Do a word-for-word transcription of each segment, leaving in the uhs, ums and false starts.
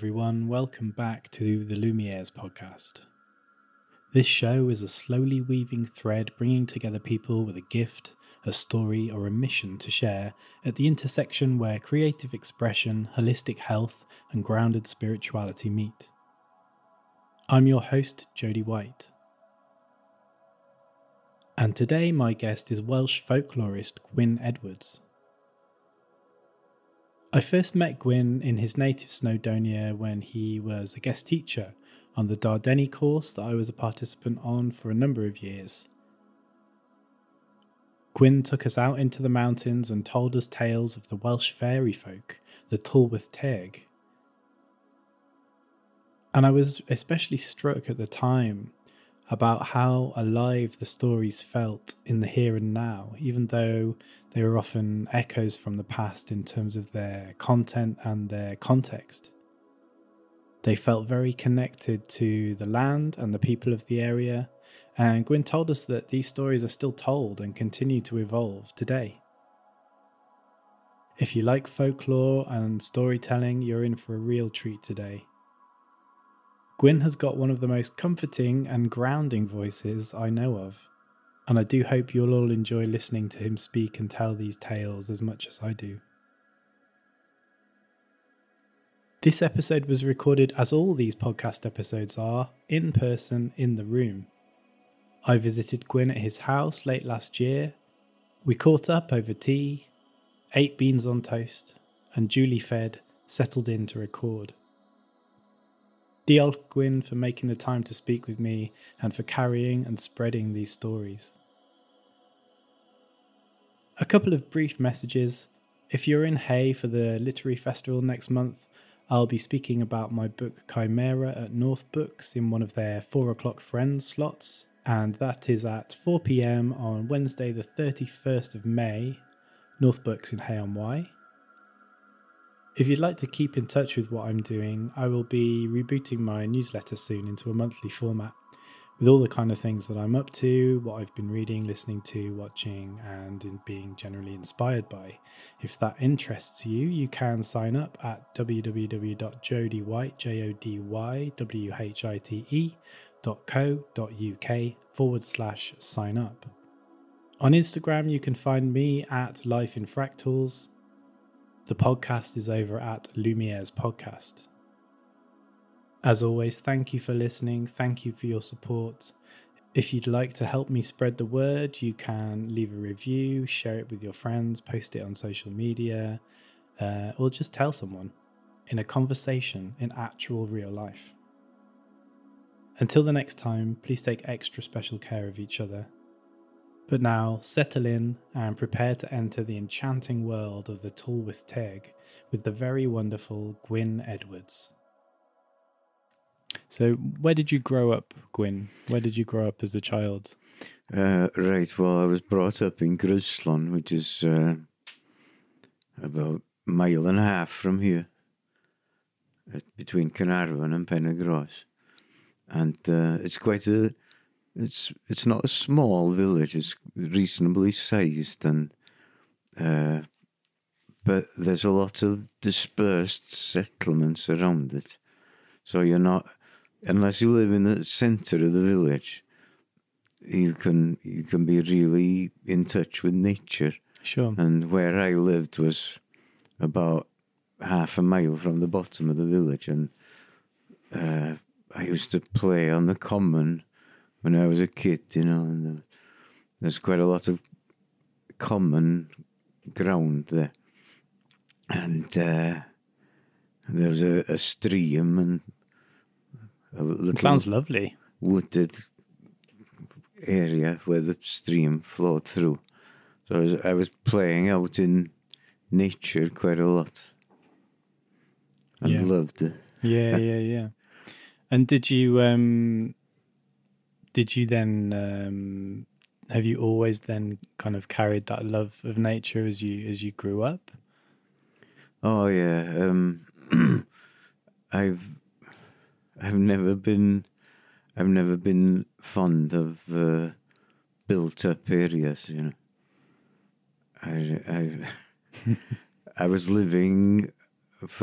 everyone. Welcome back to the Lumieres podcast. This show is a slowly weaving thread bringing together people with a gift, a story, or a mission to share at the intersection where creative expression, holistic health, and grounded spirituality meet. I'm your host, Jody White. And today my guest is Welsh folklorist Gwyn Edwards. I first met Gwyn in his native Snowdonia when he was a guest teacher on the Dardeni course that I was a participant on for a number of years. Gwyn took us out into the mountains and told us tales of the Welsh fairy folk, the Tylwyth Teg. And I was especially struck at the time about how alive the stories felt in the here and now, even though they were often echoes from the past in terms of their content and their context. They felt very connected to the land and the people of the area, and Gwyn told us that these stories are still told and continue to evolve today. If you like folklore and storytelling, you're in for a real treat today. Gwyn has got one of the most comforting and grounding voices I know of, and I do hope you'll all enjoy listening to him speak and tell these tales as much as I do. This episode was recorded, as all these podcast episodes are, in person in the room. I visited Gwyn at his house late last year. We caught up over tea, ate beans on toast, and duly fed, settled in to record. Diolch Gwyn for making the time to speak with me and for carrying and spreading these stories. A couple of brief messages. If you're in Hay for the literary festival next month, I'll be speaking about my book Chimera at North Books in one of their four o'clock Friends slots, and that is at four p.m. on Wednesday the thirty-first of May, North Books in Hay on Wye. If you'd like to keep in touch with what I'm doing, I will be rebooting my newsletter soon into a monthly format with all the kind of things that I'm up to, what I've been reading, listening to, watching, and in being generally inspired by. If that interests you, you can sign up at www.jodywhite, J O D Y W H I T E dot co dot uk forward slash sign up. On Instagram, you can find me at Life in Fractals. The podcast is over at Lumieres Podcast. As always, thank you for listening. Thank you for your support. If you'd like to help me spread the word, you can leave a review, share it with your friends, post it on social media, uh, or just tell someone in a conversation in actual real life. Until the next time, please take extra special care of each other. But now, settle in and prepare to enter the enchanting world of the Tylwyth Teg with the very wonderful Gwyn Edwards. So, where did you grow up, Gwyn? Where did you grow up as a child? Uh, right, well, I was brought up in Gryslon, which is uh, about a mile and a half from here, between Carnarvon and Penrhos. And uh, it's quite a... It's it's not a small village. It's reasonably sized, and uh, but there's a lot of dispersed settlements around it. So you're not, unless you live in the centre of the village, you can you can be really in touch with nature. Sure. And where I lived was about half a mile from the bottom of the village, and uh, I used to play on the common when I was a kid, you know, and there's quite a lot of common ground there. And uh, there was a, a stream and a little... It sounds lovely. ...wooded area where the stream flowed through. So I was, I was playing out in nature quite a lot. And yeah. loved it. Yeah, yeah, yeah. And did you... Um, Did you then, um, have you always then kind of carried that love of nature as you as you grew up? Oh yeah, um, I've I've never been I've never been fond of uh, built up areas. You know, I I I was living for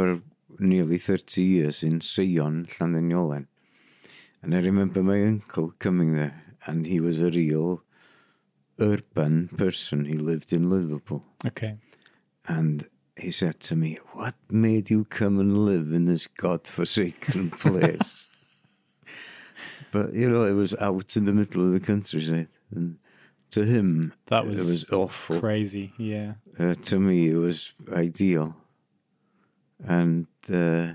nearly thirty years in Sion, Llandyniolen. And I remember my uncle coming there, and he was a real urban person. He lived in Liverpool. Okay. And he said to me, "What made you come and live in this godforsaken place?" But, you know, it was out in the middle of the countryside. And to him, That was, it was awful. Crazy, yeah. Uh, to me, it was ideal. And uh,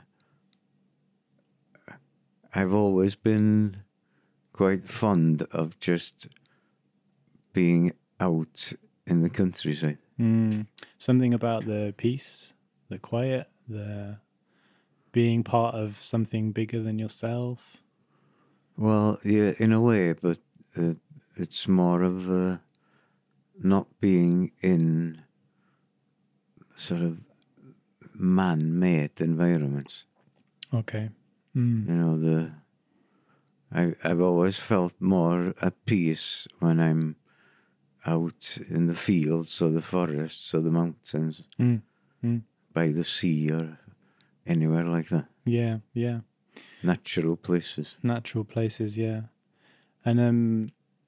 I've always been quite fond of just being out in the countryside. Mm. Something about the peace, the quiet, the being part of something bigger than yourself. Well, yeah, in a way, but uh, it's more of uh, not being in sort of man-made environments. Okay. Mm. You know, the I, I've always felt more at peace when I'm out in the fields or the forests or the mountains, Mm. Mm. by the sea or anywhere like that. Yeah, yeah. Natural places. Natural places, yeah. And um,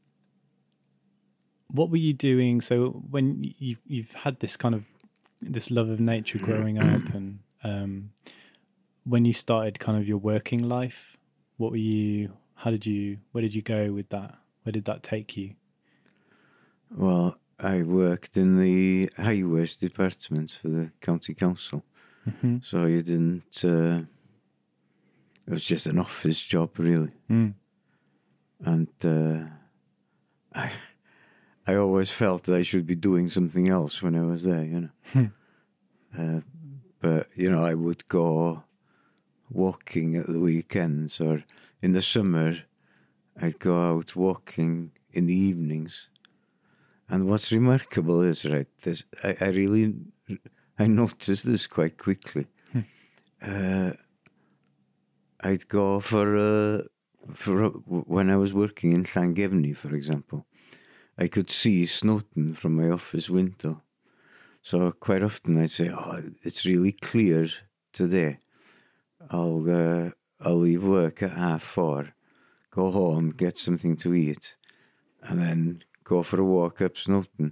what were you doing? So when you you've had this kind of this love of nature growing up, and um, when you started kind of your working life, what were you? How did you? Where did you go with that? Where did that take you? Well, I worked in the highways department for the county council, Mm-hmm. so you didn't. Uh, it was just an office job, really, Mm. and uh, I, I always felt that I should be doing something else when I was there, you know. Hmm. Uh, but you know, I would go walking at the weekends, or in the summer, I'd go out walking in the evenings. And what's remarkable is, right, this, I, I really, I noticed this quite quickly. Hmm. Uh, I'd go for, uh, for a, when I was working in Llangefni, for example, I could see Snowdon from my office window. So quite often I'd say, "Oh, it's really clear today. I'll uh, I'll leave work at half four, go home, get something to eat, and then go for a walk up Snowdon."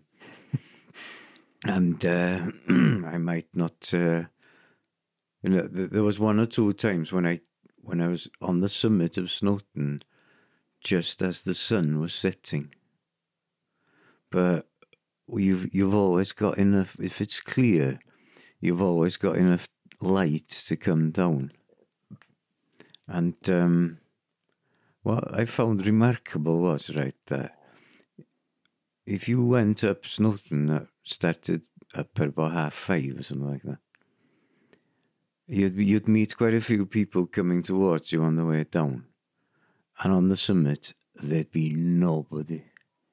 And uh, I might not, uh, you know, th- there was one or two times when I when I was on the summit of Snowdon, just as the sun was setting. But you've you've always got enough. If it's clear, you've always got enough light to come down. And um, what I found remarkable was, right, that if you went up Snowdon, that started up at about half five or something like that, you'd you'd meet quite a few people coming towards you on the way down, and on the summit there'd be nobody,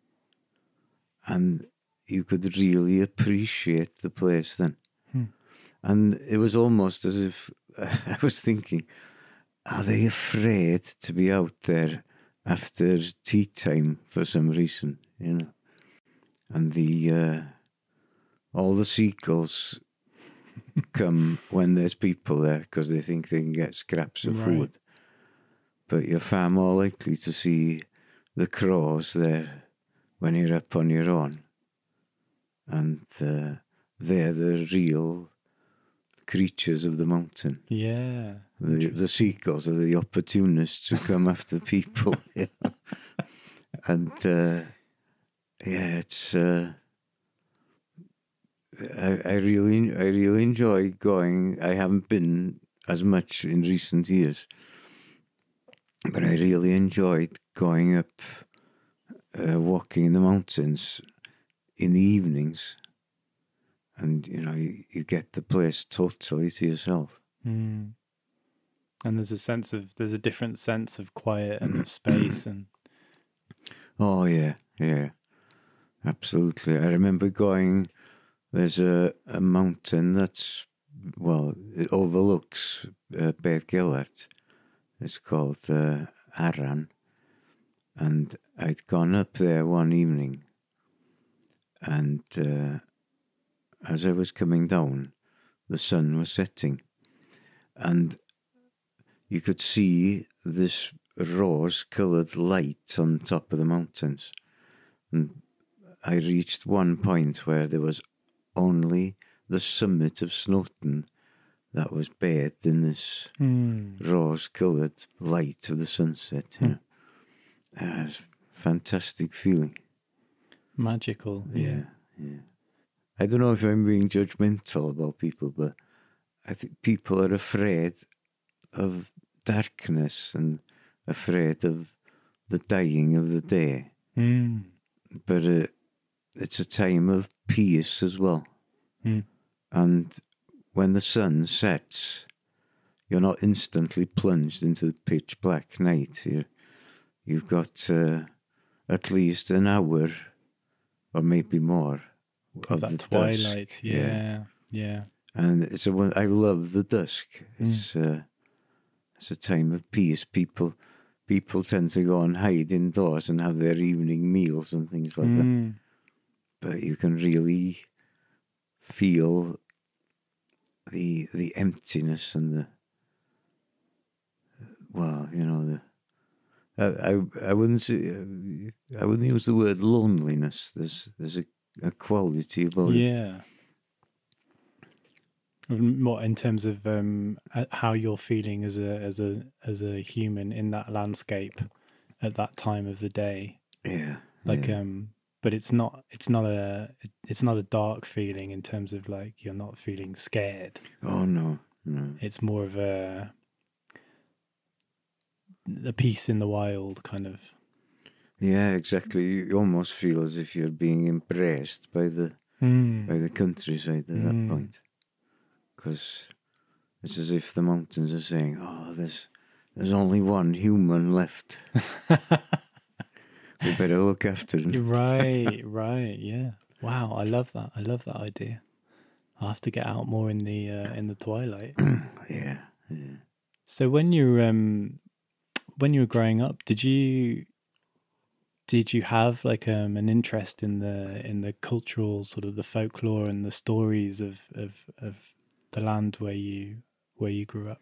and you could really appreciate the place then. Hmm. And it was almost as if I was thinking, are they afraid to be out there after tea time for some reason, you know? And the uh, all the seagulls come when there's people there because they think they can get scraps of Right. food. But you're far more likely to see the crows there when you're up on your own. And uh, they're the real creatures of the mountain. Yeah. The, the seagulls are the opportunists who come after people. You know? And uh, yeah, it's uh, I, I really I really enjoy going. I haven't been as much in recent years, but I really enjoyed going up, uh, walking in the mountains in the evenings, and you know you, you get the place totally to yourself. Mm. And there's a sense of there's a different sense of quiet and of space and Oh yeah, yeah, absolutely. I remember going. There's a, a mountain that's, well, it overlooks uh, Beth Gellert. It's called uh, Arran, and I'd gone up there one evening, and uh, as I was coming down, the sun was setting, and you could see this rose-coloured light on top of the mountains. And I reached one point where there was only the summit of Snowdon that was bathed in this Mm. rose-coloured light of the sunset. You know? Uh, it was a fantastic feeling. Magical. Yeah, yeah. I don't know if I'm being judgmental about people, but I think people are afraid of darkness and afraid of the dying of the day. Mm. But uh, it's a time of peace as well. Mm. And when the sun sets, you're not instantly plunged into the pitch black night. You're, you've got uh, at least an hour or maybe more of that the twilight. dusk. Yeah, yeah, yeah. And it's a one. I love the dusk. It's mm. uh, it's a time of peace. People people tend to go and hide indoors and have their evening meals and things like mm. that. But you can really feel the the emptiness and the well, you know, the I I, I wouldn't say I wouldn't use the word loneliness. There's there's a, a quality about yeah. it. Yeah. What in terms of um, how you're feeling as a as a as a human in that landscape at that time of the day? Yeah, like yeah. um, but it's not it's not a it's not a dark feeling in terms of like you're not feeling scared. Oh no, no. It's more of a a peace in the wild kind of. Yeah, exactly. You almost feel as if you're being embraced by the mm. by the countryside at mm. that point. Because it's as if the mountains are saying, "Oh, there's there's only one human left. We better look after him." Right, right, yeah. Wow, I love that. I love that idea. I'll have to get out more in the uh, in the twilight. yeah, yeah. So when you um when you were growing up, did you did you have like um an interest in the in the cultural sort of the folklore and the stories of of of the land where you where you grew up?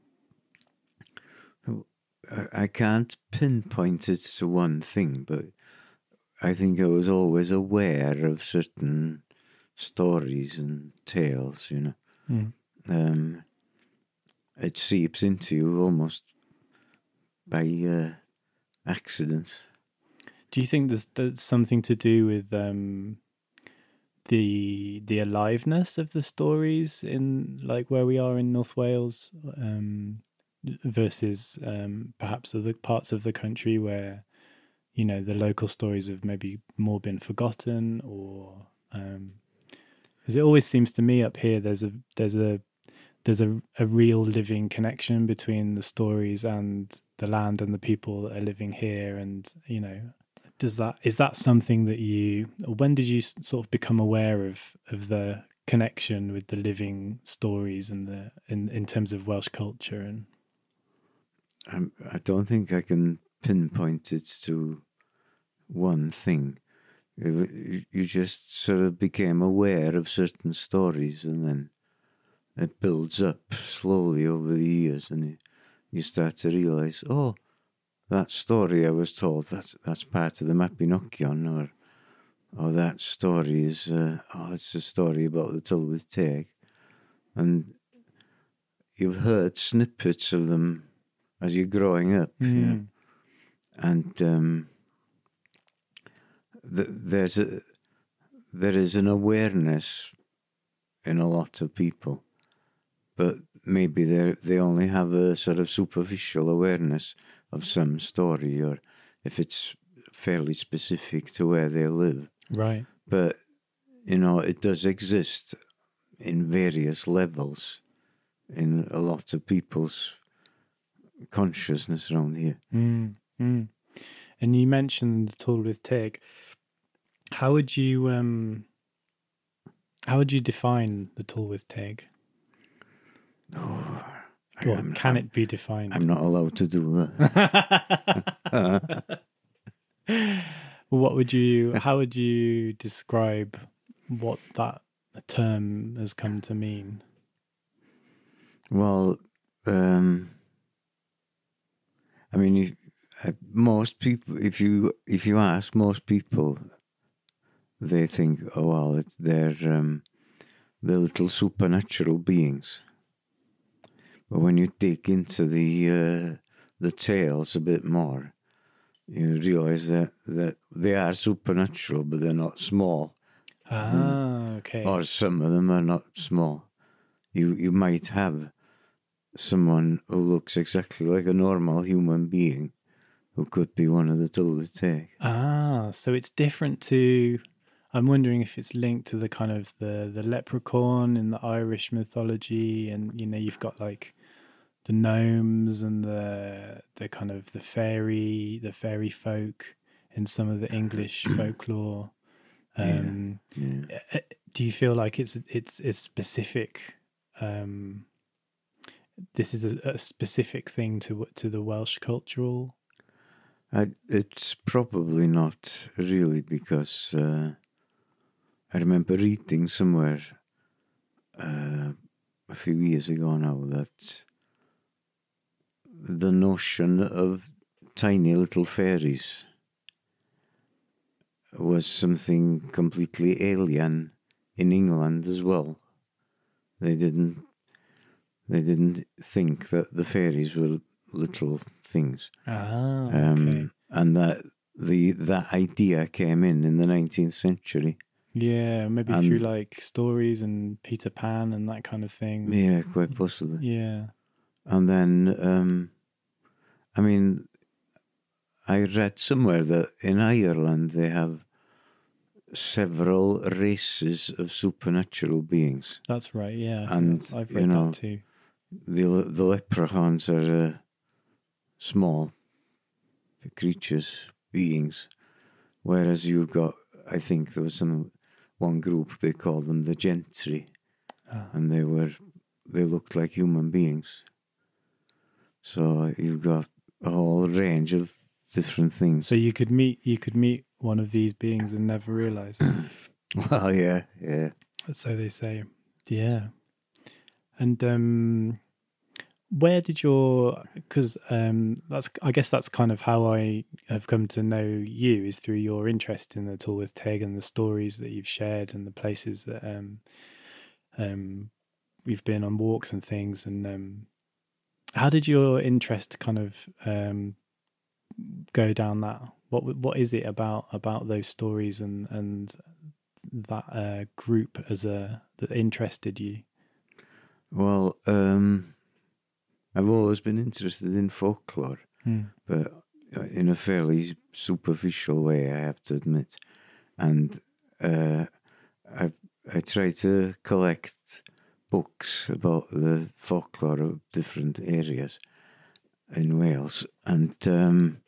I can't pinpoint it to one thing, but I think I was always aware of certain stories and tales, you know. Mm. Um, it seeps into you almost by uh, accident. Do you think there's, there's something to do with um, the the aliveness of the stories in like where we are in North Wales um, versus um, perhaps other parts of the country where, you know, the local stories have maybe more been forgotten, or because um, it always seems to me up here there's a there's a there's a, a real living connection between the stories and the land and the people that are living here, and you know. Does that is that something that you? When did you sort of become aware of of the connection with the living stories and the in in terms of Welsh culture? And I'm, I don't think I can pinpoint it to one thing. You, you just sort of became aware of certain stories, and then it builds up slowly over the years, and you, you start to realise, oh. That story I was told, that's that's part of the Mabinogion, or or that story is, uh, oh, it's a story about the Tylwyth Teg. And you've heard snippets of them as you're growing up. Mm. You know? And um, th- there's a, there is an awareness in a lot of people, but maybe they they only have a sort of superficial awareness of some story, or if it's fairly specific to where they live. Right. But, you know, it does exist in various levels in a lot of people's consciousness around here. Mm, mm. And you mentioned the Tylwyth Teg. How would you um how would you define the Tylwyth Teg? Oh, Go on, can I'm, it be defined? I'm not allowed to do that. What would you? How would you describe what that term has come to mean? Well, um, I mean, if, uh, most people, if you if you ask most people, they think, oh well, it's, they're um, they're little supernatural beings. But when you dig into the uh, the tales a bit more, you realize that, that they are supernatural, but they're not small. Ah, okay. Or some of them are not small. You you might have someone who looks exactly like a normal human being who could be one of the Tulbit Teg. Ah, so it's different to. I'm wondering if it's linked to the kind of the the leprechaun in the Irish mythology, and you know you've got like the gnomes and the the kind of the fairy the fairy folk in some of the English folklore. Um, Yeah, yeah. Do you feel like it's it's it's specific? Um, this is a, a specific thing to to the Welsh cultural. I, it's probably not really, because uh, I remember reading somewhere uh, a few years ago now that the notion of tiny little fairies was something completely alien in England as well. They didn't they didn't think that the fairies were little things. Ah, okay. Um, and that the that idea came in in the nineteenth century. Yeah, maybe and, through like stories and Peter Pan and that kind of thing. Yeah, quite possibly. Yeah. And then, um, I mean, I read somewhere that in Ireland they have several races of supernatural beings. That's right, yeah. I And, think I've you read know, that too. The, the leprechauns are uh, small creatures, beings, whereas you've got, I think there was some one group, they called them the gentry, Ah. and they were they looked like human beings. So you've got a whole range of different things. So you could meet you could meet one of these beings and never realize. Well, yeah, yeah. So they say. Yeah. And um where did your, because um, that's, I guess that's kind of how I have come to know you, is through your interest in the Tulbit Teg and the stories that you've shared and the places that um, um, we've been on walks and things. And um, how did your interest kind of um, go down that? What what is it about about those stories and and that uh, group as a that interested you? Well, um, I've always been interested in folklore, hmm. but in a fairly superficial way, I have to admit. And uh, I I try to collect books about the folklore of different areas in Wales, and um,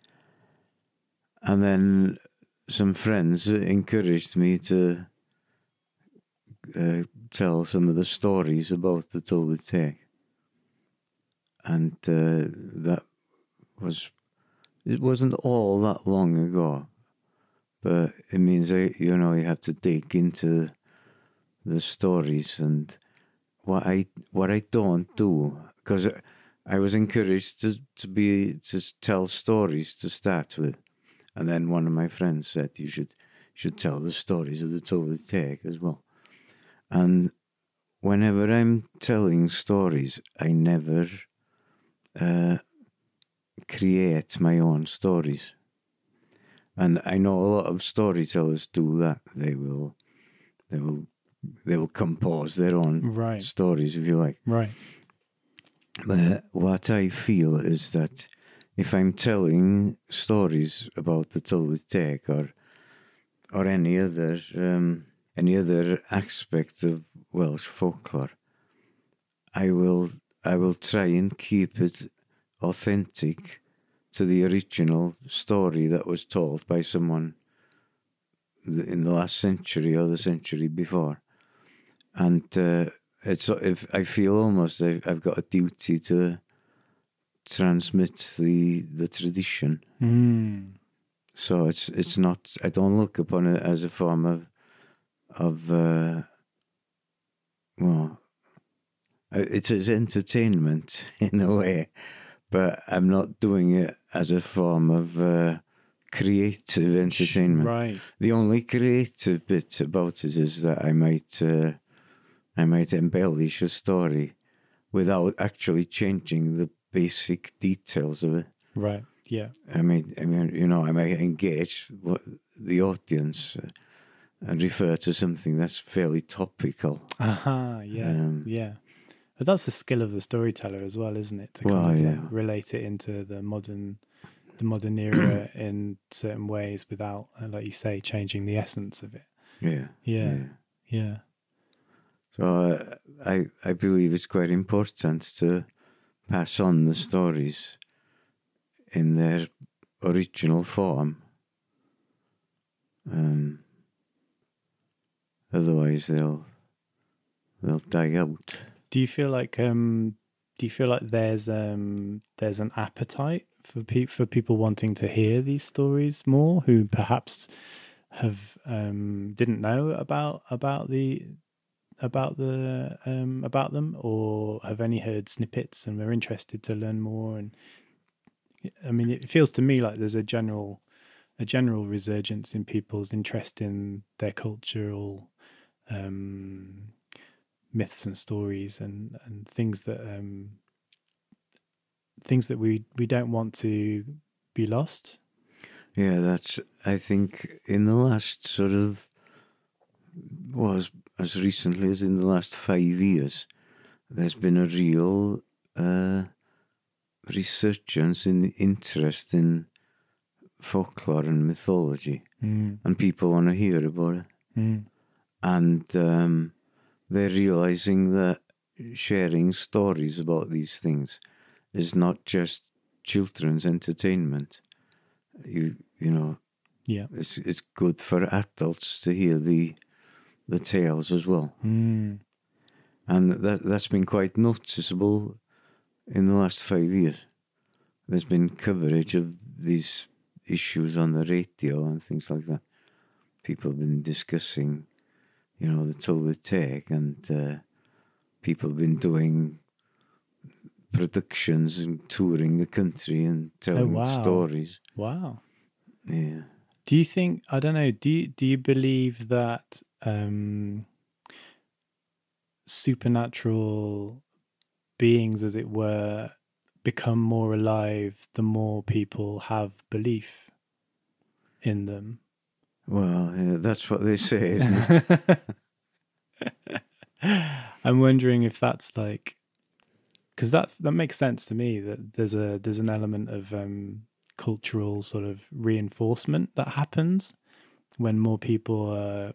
and then some friends encouraged me to uh, tell some of the stories about the Tulbit Teg. And uh, that was, it wasn't all that long ago, but it means, I, you know, you have to dig into the stories. And what I what I don't do, because I was encouraged to, to be to tell stories to start with, and then one of my friends said you should should tell the stories of the Tulbit Teg as well. And whenever I'm telling stories, I never Uh, create my own stories. And I know a lot of storytellers do that. They will they will they will compose their own right. stories, if you like. Right. But what I feel is that if I'm telling stories about the Tulbit Teg or or any other um, any other aspect of Welsh folklore, I will I will try and keep it authentic to the original story that was told by someone in the last century or the century before. And uh, it's if I feel almost I've, I've got a duty to transmit the the tradition. Mm. So it's it's not. I don't look upon it as a form of of uh, well, Uh, It is entertainment in a way, but I'm not doing it as a form of uh, creative entertainment. Right. The only creative bit about it is that I might uh, I might embellish a story without actually changing the basic details of it. Right. Yeah. I mean, I mean, you know, I might engage what the audience uh, and refer to something that's fairly topical. Aha. Yeah. Um, yeah. But that's the skill of the storyteller as well, isn't it? To kind Well, of yeah. like relate it into the modern, the modern era in certain ways without, uh, like you say, changing the essence of it. Yeah, Yeah. Yeah. So uh, I I believe it's quite important to pass on the stories in their original form. Um, otherwise, they'll they'll die out. Do you feel like um do you feel like there's um there's an appetite for pe- for people wanting to hear these stories more, who perhaps have um didn't know about about the about the um about them, or have only heard snippets and are interested to learn more? And I mean, it feels to me like there's a general a general resurgence in people's interest in their cultural um myths and stories, and and things that um things that we we don't want to be lost. Yeah, that's. I think in the last sort of was as recently as in the last five years, there's been a real uh, resurgence in the interest in folklore and mythology, Mm. and people want to hear about it. Mm. And um, they're realizing that sharing stories about these things is not just children's entertainment. You you know, Yeah. it's it's good for adults to hear the the tales as well, Mm. and that that's been quite noticeable in the last five years. There's been coverage of these issues on the radio and things like that. People have been discussing, you know, the Tylwyth Teg, and uh, people have been doing productions and touring the country and telling Oh, wow. stories. Wow. Yeah. Do you think, I don't know, do you, do you believe that um supernatural beings, as it were, become more alive the more people have belief in them? Well, yeah, that's what they say, isn't it? I'm wondering if that's like, because that that makes sense to me, that there's a there's an element of um, cultural sort of reinforcement that happens when more people are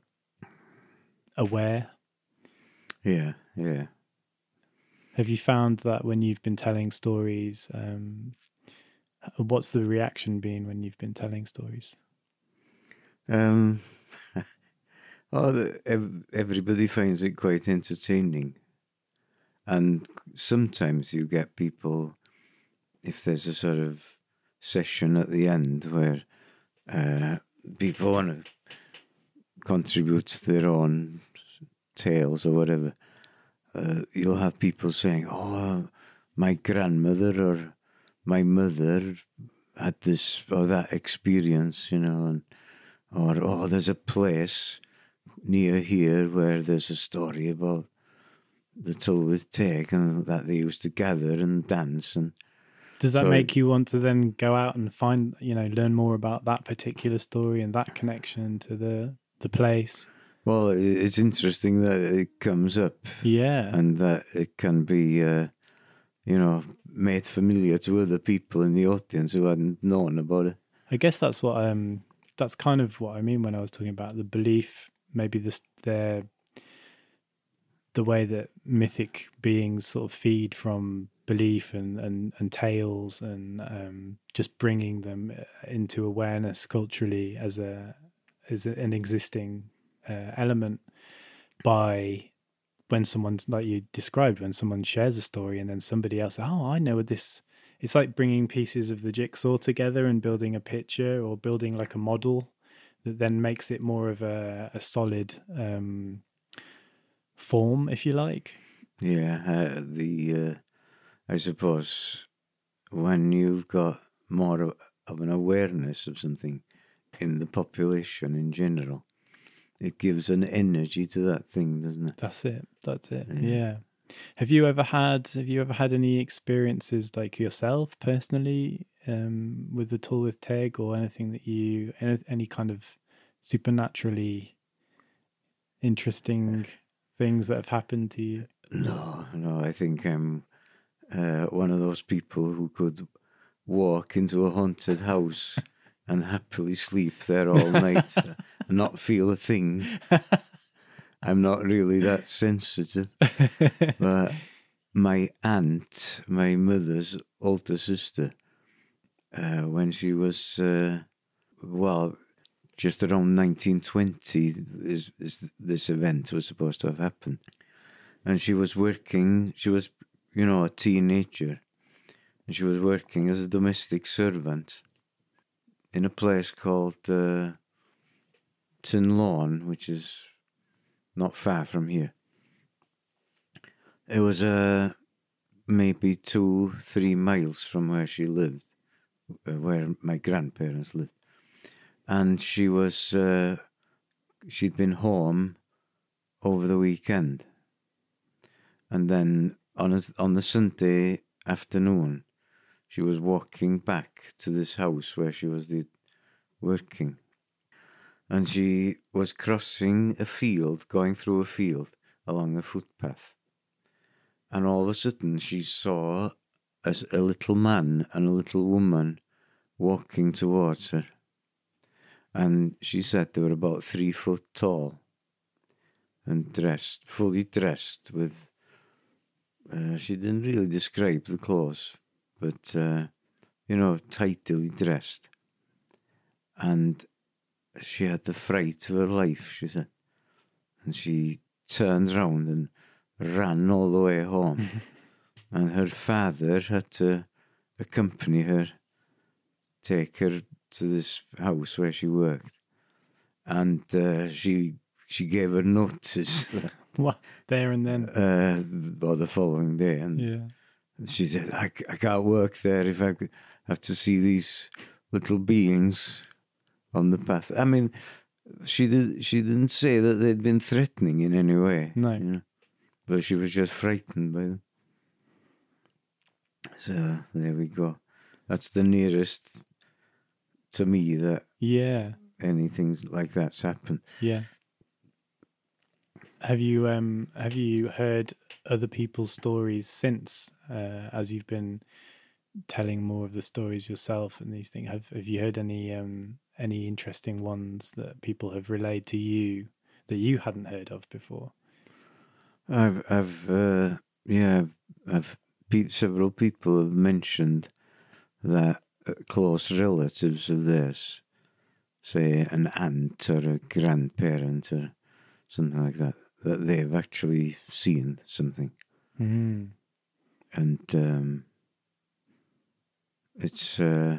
aware. Yeah, yeah. Have you found that when you've been telling stories, um, what's the reaction been when you've been telling stories? Um, oh, the, ev- everybody finds it quite entertaining. And sometimes you get people, if there's a sort of session at the end where uh, people want to contribute their own tales or whatever, uh, you'll have people saying, oh, my grandmother or my mother had this or that experience, you know, and or, oh, there's a place near here where there's a story about the Tylwyth Teg and that they used to gather and dance. And Does that so, make you want to then go out and find, you know, learn more about that particular story and that connection to the the place? well, it's interesting that it comes up. Yeah. And that it can be, uh, you know, made familiar to other people in the audience who hadn't known about it. I guess that's what um that's kind of what I mean when I was talking about the belief, maybe this the the way that mythic beings sort of feed from belief and and, and tales, and um, just bringing them into awareness culturally as a as an existing uh, element, by when someone's, like you described, when someone shares a story and then somebody else, oh, I know what this. It's like bringing pieces of the jigsaw together and building a picture, or building like a model that then makes it more of a, a solid um, form, if you like. Yeah, uh, the uh, I suppose when you've got more of, of an awareness of something in the population in general, it gives an energy to that thing, doesn't it? That's it. That's it. Yeah. Yeah. Have you ever had Have you ever had any experiences like yourself personally um, with the Tulwith Teg, or anything that you any, any kind of supernaturally interesting things that have happened to you? No, no, I think I'm uh, one of those people who could walk into a haunted house and happily sleep there all night and not feel a thing. I'm not really that sensitive. But my aunt, my mother's older sister, uh, when she was, uh, well, just around nineteen twenty, is, is this event was supposed to have happened. And she was working, she was, you know, a teenager. And she was working as a domestic servant in a place called uh, Tin Lawn, which is not far from here. It was uh, maybe two, three miles from where she lived, uh, where my grandparents lived. And she was, uh, she'd been home over the weekend. And then on a, on the Sunday afternoon, she was walking back to this house where she was the, working. And she was crossing a field, going through a field along a footpath. And all of a sudden she saw a, a little man and a little woman walking towards her. And she said they were about three foot tall and dressed, fully dressed with, uh, she didn't really describe the clothes, but, uh, you know, tightly dressed. And she had the fright of her life, she said. And she turned round and ran all the way home. And her father had to accompany her, take her to this house where she worked. And uh, she she gave her notice. What? There and then? Uh, or the following day. And Yeah. she said, I, I can't work there if I have to see these little beings on the path. I mean, she did. She didn't say that they'd been threatening in any way. No. You know? But she was just frightened by them. So there we go. That's the nearest to me that Yeah. anything like that's happened. Yeah. Have you um have you heard other people's stories since, uh, as you've been telling more of the stories yourself and these things? Have Have you heard any um any interesting ones that people have relayed to you that you hadn't heard of before? I've, I've, uh, yeah, I've, pe- several people have mentioned that uh, close relatives of theirs, say an aunt or a grandparent or something like that, that they've actually seen something. Mm. And um, it's, uh,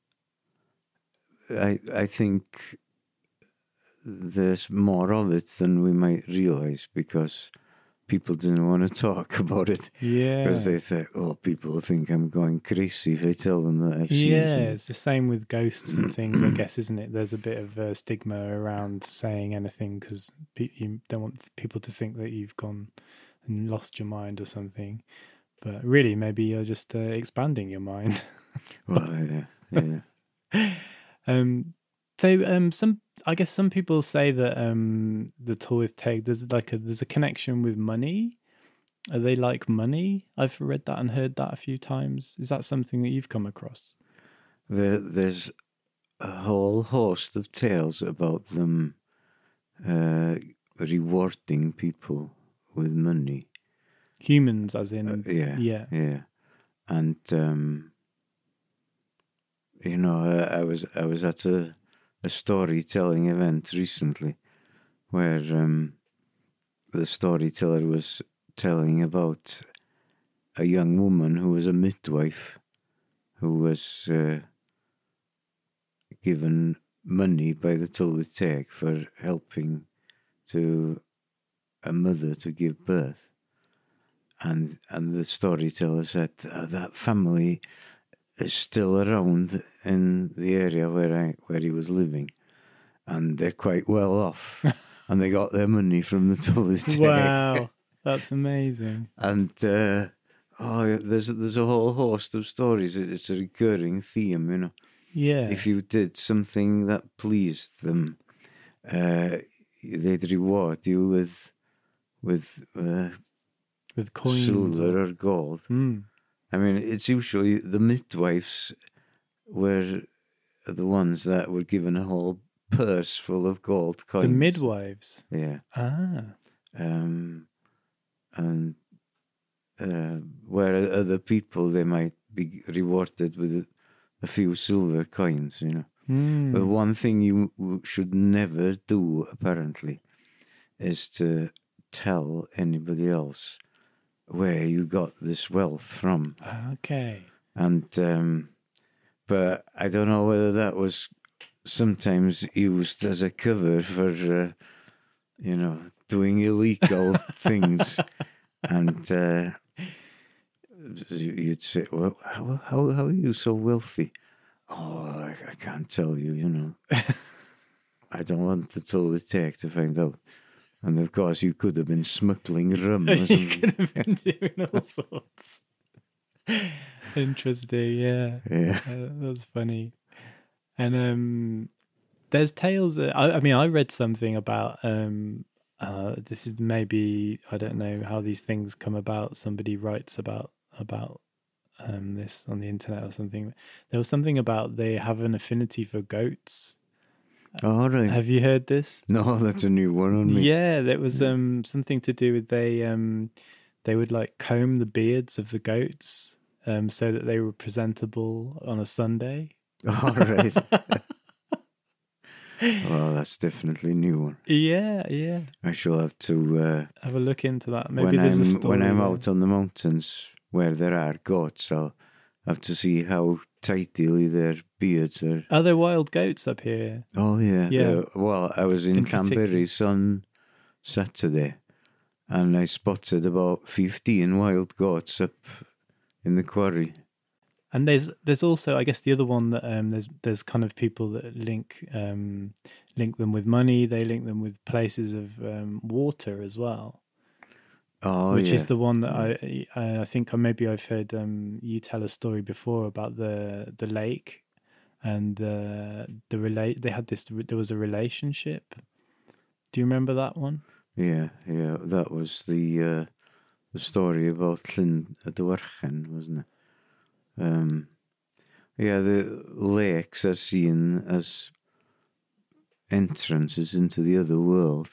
I, I think there's more of it than we might realize because people didn't want to talk about it. Yeah. Because they think, oh, people think I'm going crazy if I tell them that I've seen Yeah, something. it's the same with ghosts and things, I guess, isn't it? There's a bit of a stigma around saying anything because pe- you don't want people to think that you've gone and lost your mind or something. But really, maybe you're just uh, expanding your mind. Well, yeah, yeah. um, so um, some, I guess, some people say that um, the Tulwith Teg, there's like a there's a connection with money. Are they like money? I've read that and heard that a few times. Is that something that you've come across? There, there's a whole host of tales about them uh, rewarding people with money. Humans, as in, Uh, yeah, yeah, yeah. And um, you know, I, I was I was at a a storytelling event recently where um, the storyteller was telling about a young woman who was a midwife who was uh, given money by the Tulwith Teg for helping to a mother to give birth. and and the storyteller said uh, that family is still around in the area where I where he was living, and they're quite well off, and they got their money from the Tully's Teg. Wow, that's amazing. And uh, oh, yeah, there's there's a whole host of stories. It- It's a recurring theme, you know. Yeah. If you did something that pleased them, uh, they'd reward you with with uh, With coins. silver or- or gold. Mm. I mean, it's usually the midwives were the ones that were given a whole purse full of gold coins. The midwives. Yeah. Ah. Um, and uh, where other people, they might be rewarded with a, a few silver coins, you know. Mm. But one thing you w- should never do, apparently, is to tell anybody else where you got this wealth from. Okay. And, um, but I don't know whether that was sometimes used as a cover for, uh, you know, doing illegal things. And uh, you'd say, well, how, how, how are you so wealthy? Oh, I, I can't tell you, you know. I don't want the Tully's Teg to find out. And of course, you could have been smuggling rum or You something. could have been doing all sorts. Interesting, yeah. Yeah. Uh, that's funny. And um, there's tales. That, I, I mean, I read something about. Um, uh, this is maybe I don't know how these things come about. Somebody writes about about um, this on the internet or something. There was something about they have an affinity for goats. All right. Have you heard this? No, that's a new one on me. Yeah, there was um something to do with they um they would like comb the beards of the goats um so that they were presentable on a Sunday. All right. Well, that's definitely a new one. Yeah, yeah. I shall have to, uh, Have a look into that. Maybe when, there's I'm, a story. when I'm there. out on the mountains where there are goats, I'll have to see how tightly their beards are. Are there wild goats up here? Oh, yeah. Yeah. they're- Well, I was in, In particular. Canberries on Saturday, and I spotted about fifteen wild goats up in the quarry. And there's there's also I guess the other one that um there's there's kind of people that link um link them with money. They link them with places of um, water as well. Oh, Which yeah. is the one that I I I think maybe I've heard um, you tell a story before about the the lake and uh, the relate they had this there was a relationship. Do you remember that one? Yeah, yeah. That was the uh, the story about Llyn y Dwarchen, wasn't it? Um, yeah, the lakes are seen as entrances into the other world.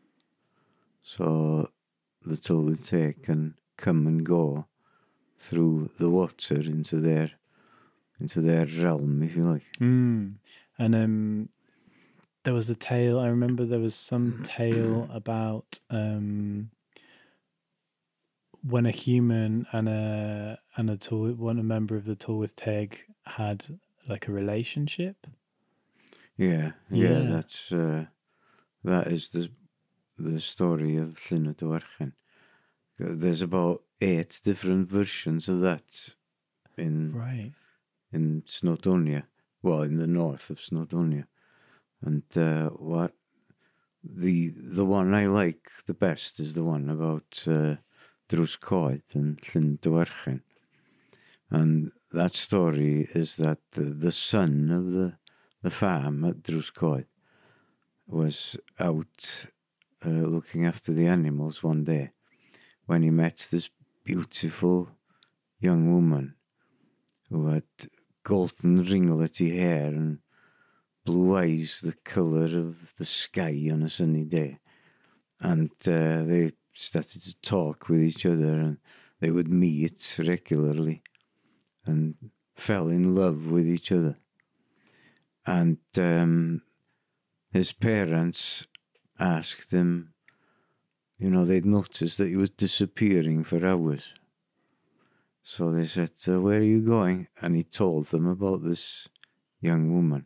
So the Tully's Teg can come and go through the water into their into their realm, if you like. Mm. And um, there was a tale. I remember there was some tale about um, when a human and a and a tool one a member of the Tully's Teg had like a relationship. Yeah, yeah, Yeah. that's uh, that is the the story of Llyn y Dwarchen. There's about eight different versions of that in Right. in Snowdonia, well, in the north of Snowdonia, and uh, what the the one I like the best is the one about uh, Drws Coed and Llyn Dwarchen, and that story is that the, the son of the the farm at Drws Coed was out uh, looking after the animals one day when he met this beautiful young woman who had golden ringlety hair and blue eyes the colour of the sky on a sunny day. And uh, they started to talk with each other, and they would meet regularly and fell in love with each other. And um, his parents asked him, you know, they'd noticed that he was disappearing for hours. So they said, uh, where are you going? And he told them about this young woman.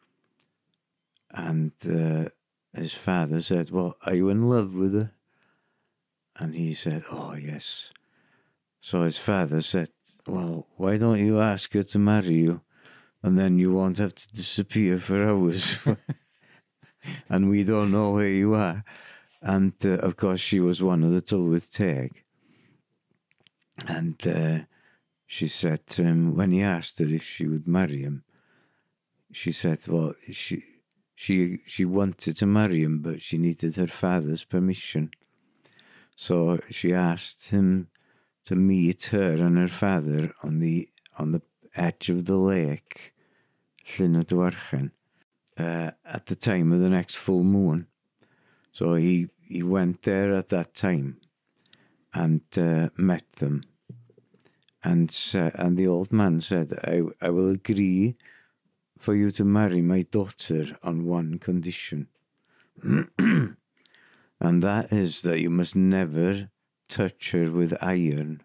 And uh, his father said, well, are you in love with her? And he said, oh, yes. So his father said, well, why don't you ask her to marry you? And then you won't have to disappear for hours. And we don't know where you are. And, uh, of course, she was one of the Tylwyth Teg. And uh, she said to him, when he asked her if she would marry him, she said, well, she she she wanted to marry him, but she needed her father's permission. So she asked him to meet her and her father on the on the edge of the lake, Llyn y Dwarchen, uh, at the time of the next full moon. So he, he went there at that time and uh, met them. And uh, and the old man said, I, I will agree for you to marry my daughter on one condition. And that is that you must never touch her with iron.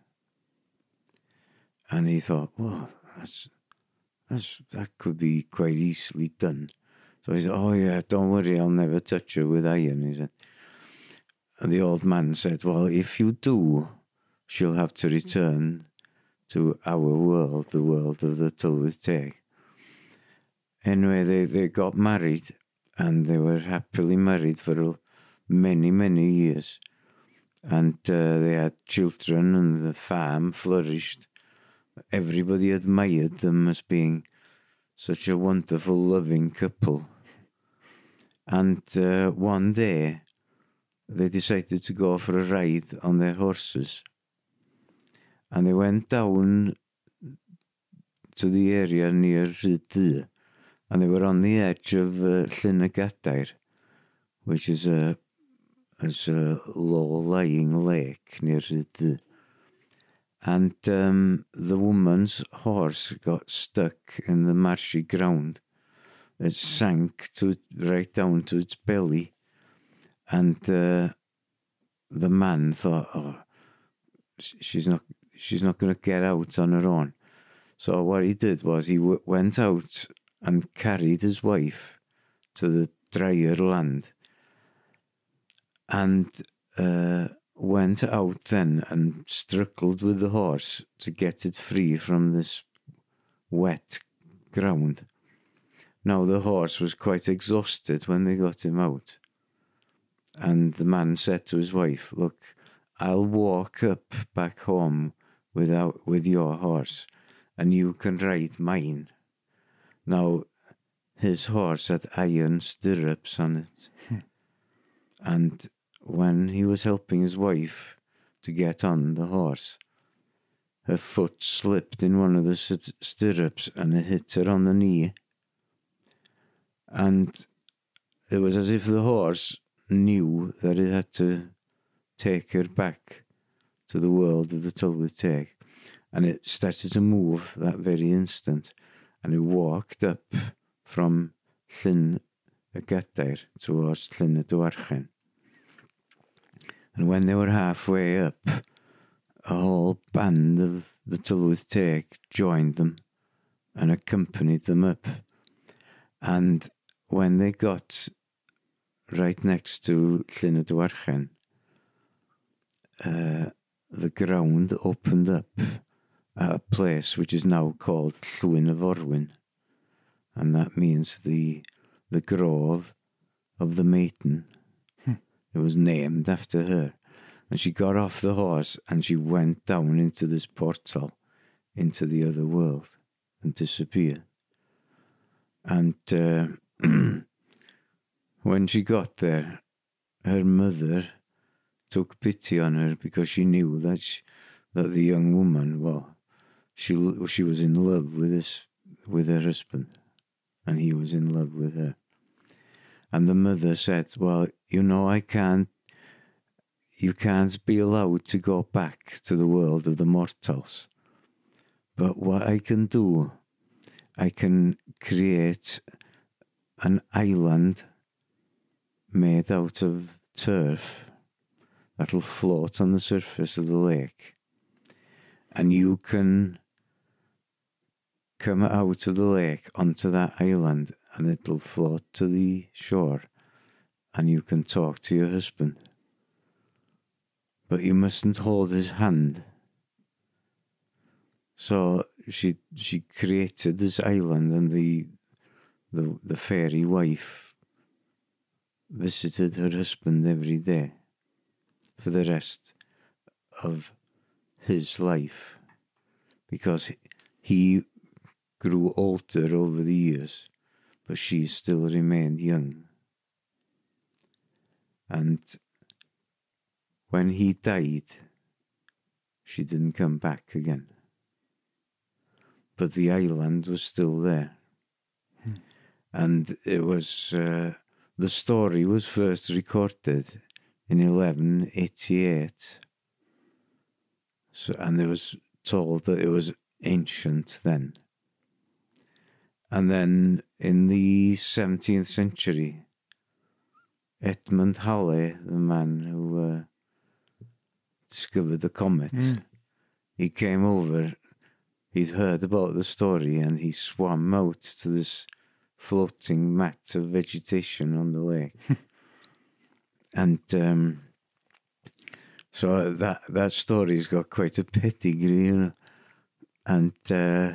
And he thought, well, that's, that's, that could be quite easily done. So he said, oh yeah, don't worry, I'll never touch her with iron, he said. And the old man said, well, if you do, she'll have to return to our world, the world of the Tylwyth Teg. Anyway, they, they got married, and they were happily married for many, many years. And uh, they had children, and the farm flourished. Everybody admired them as being such a wonderful, loving couple. And uh, one day, they decided to go for a ride on their horses. And they went down to the area near Rhydd, and they were on the edge of uh, Llyn y Gadair, which is a, is a low-lying lake near Rhydd. And um, the woman's horse got stuck in the marshy ground. It sank to right down to its belly. And uh, the man thought, oh, she's not she's not going to get out on her own. So what he did was he w- went out and carried his wife to the drier land, and uh, went out then and struggled with the horse to get it free from this wet ground. Now the horse was quite exhausted when they got him out. And the man said to his wife, look, I'll walk up back home without with your horse, and you can ride mine. Now, his horse had iron stirrups on it. And when he was helping his wife to get on the horse, her foot slipped in one of the stirrups and it hit her on the knee. And it was as if the horse knew that it had to take her back to the world of the Tylwyth Teg. And it started to move that very instant. And it walked up from Llyn y Gadair towards Llyn y Dwarchen. And when they were halfway up, a whole band of the Tylwyth Teg joined them and accompanied them up. And when they got right next to Llyn y Dwarchen, uh, the ground opened up at a place which is now called Llwyn y Forwyn, and that means the the grove of the maiden. Hmm. It was named after her. And she got off the horse and she went down into this portal, into the other world, and disappeared. And uh, when she got there, her mother took pity on her because she knew that she, that the young woman, well, she she was in love with this with her husband, and he was in love with her. And the mother said, "Well, you know, I can't. You can't be allowed to go back to the world of the mortals. But what I can do, I can create an island made out of turf that'll float on the surface of the lake. And you can come out of the lake onto that island and it'll float to the shore and you can talk to your husband. But you mustn't hold his hand So she she created this island, and the the the fairy wife visited her husband every day for the rest of his life, because he grew older over the years, but she still remained young. And when he died, she didn't come back again. But the island was still there. Hmm. And it was, uh, the story was first recorded in eleven eighty-eight. So, and it was told that it was ancient then. And then in the seventeenth century, Edmund Halley, the man who uh, discovered the comet, mm. he came over, he'd heard about the story, and he swam out to this floating mat of vegetation on the lake. And um, so that, that story's got quite a pedigree, you know, and uh,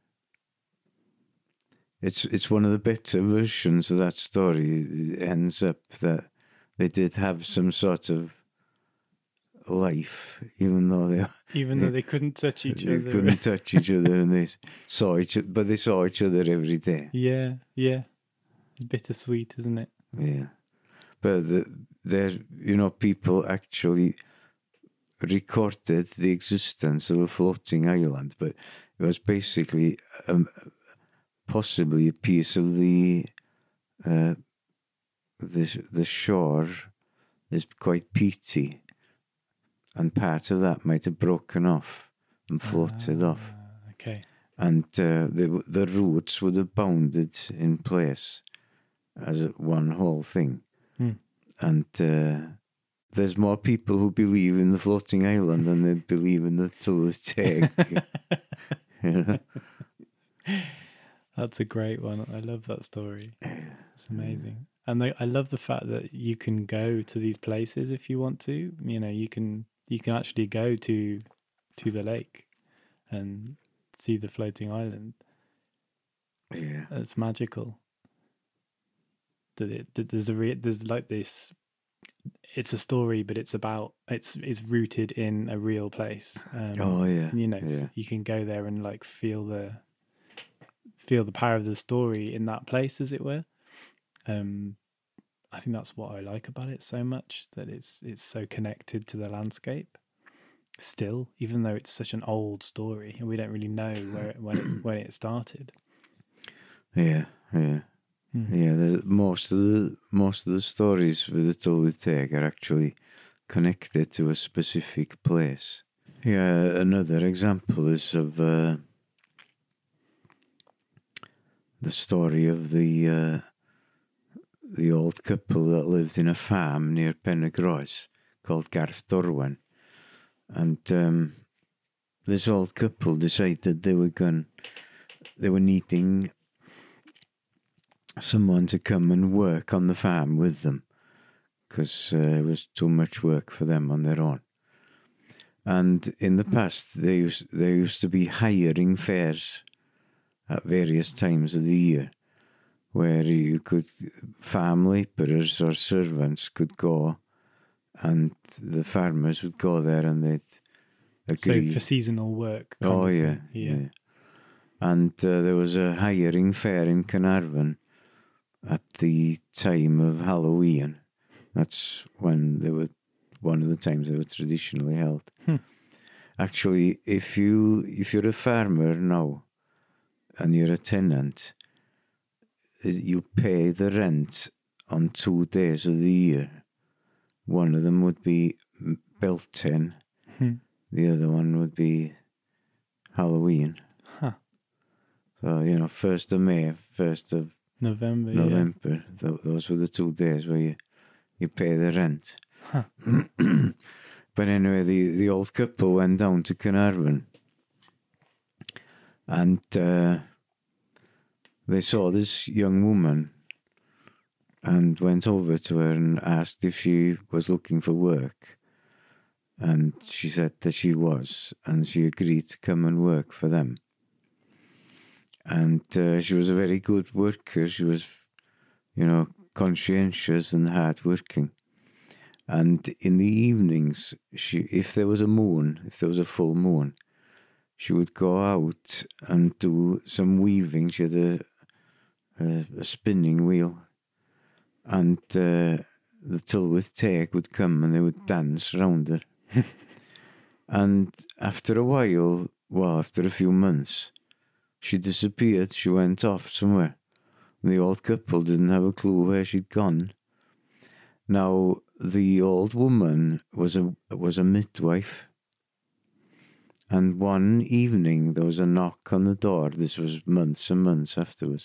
It's it's one of the better versions of that story. It ends up that they did have some sort of life, even though they even though they couldn't touch each they other. They couldn't touch each other, and they saw each other, but they saw each other every day. Yeah, yeah, it's bittersweet, isn't it? Yeah, but the, there, you know, people actually recorded the existence of a floating island, but it was basically um, possibly a piece of the uh, the the shore is quite peaty, and part of that might have broken off and floated ah, off. Okay, and uh, the the roots would have bounded in place as one whole thing, hmm. and uh, there's more people who believe in the floating island than they believe in the Tylwyth Teg. You know? That's a great one. I love that story. It's amazing. And they, I love the fact that you can go to these places if you want to. You know, you can you can actually go to to the lake and see the floating island. Yeah, it's magical. That it that there's a re, there's like this. It's a story, but it's about it's it's rooted in a real place. Um, oh yeah, and, you know, yeah. you can go there and like feel the feel the power of the story in that place, as it were. Um, I think that's what I like about it so much, that it's it's so connected to the landscape still, even though it's such an old story and we don't really know where it, when it when it started. Yeah, yeah, hmm. yeah. There's, most of the most of the stories with the Tylwyth Teg are actually connected to a specific place. Yeah, another example is of uh, the story of the. Uh, the old couple that lived in a farm near Penygroes called Garth Dorwen. And um, this old couple decided they were going, they were needing someone to come and work on the farm with them, because uh, it was too much work for them on their own. And in the past, they used, they used to be hiring fairs at various times of the year, where you could, farm labourers or servants could go, and the farmers would go there and they'd agree. So for seasonal work. Oh, yeah, yeah. yeah. And uh, there was a hiring fair in Carnarvon at the time of Halloween. That's when they were, one of the times they were traditionally held. Hmm. Actually, if you if you're a farmer now and you're a tenant, you pay the rent on two days of the year. One of them would be Beltane, hmm. the other one would be Halloween. Huh. So, you know, first of May, first of November. November. Yeah. Th- those were the two days where you, you pay the rent. Huh. But anyway, the, the old couple went down to Carnarvon, and uh, they saw this young woman and went over to her and asked if she was looking for work. And she said that she was, and she agreed to come and work for them. And uh, she was a very good worker. She was, you know, conscientious and hardworking. And in the evenings, she, if there was a moon, if there was a full moon, she would go out and do some weaving. She had a, a, a spinning wheel. And uh, the Tylwyth Teg would come and they would dance around her. And after a while, well, after a few months, she disappeared. She went off somewhere. The old couple didn't have a clue where she'd gone. Now, the old woman was a was a midwife. And one evening, there was a knock on the door. This was months and months afterwards,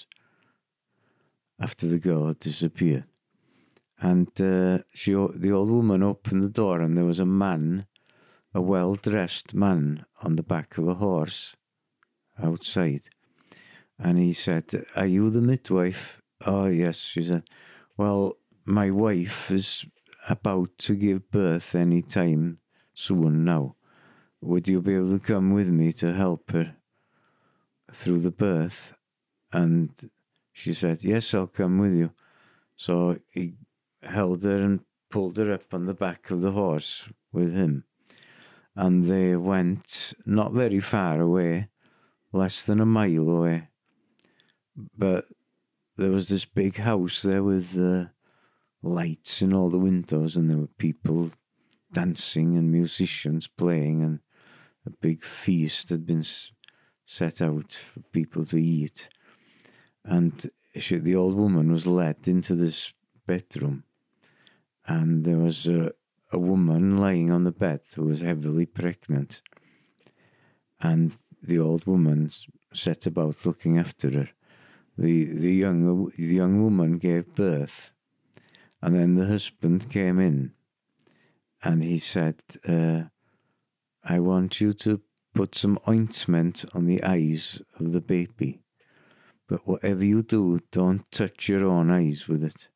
after the girl had disappeared. And uh, she, the old woman opened the door, and there was a man, a well-dressed man, on the back of a horse outside. And he said, "Are you the midwife?" "Oh, yes," she said. "Well, my wife is about to give birth any time soon now. Would you be able to come with me to help her through the birth?" And she said, "Yes, I'll come with you." So he held her and pulled her up on the back of the horse with him. And they went not very far away, less than a mile away. But there was this big house there with uh, lights in all the windows, and there were people dancing and musicians playing, and a big feast had been set out for people to eat. And she, the old woman was led into this bedroom, and there was a, a woman lying on the bed who was heavily pregnant. And the old woman set about looking after her. The the young the young woman gave birth, and then the husband came in, and he said, uh, "I want you to put some ointment on the eyes of the baby, but whatever you do, don't touch your own eyes with it."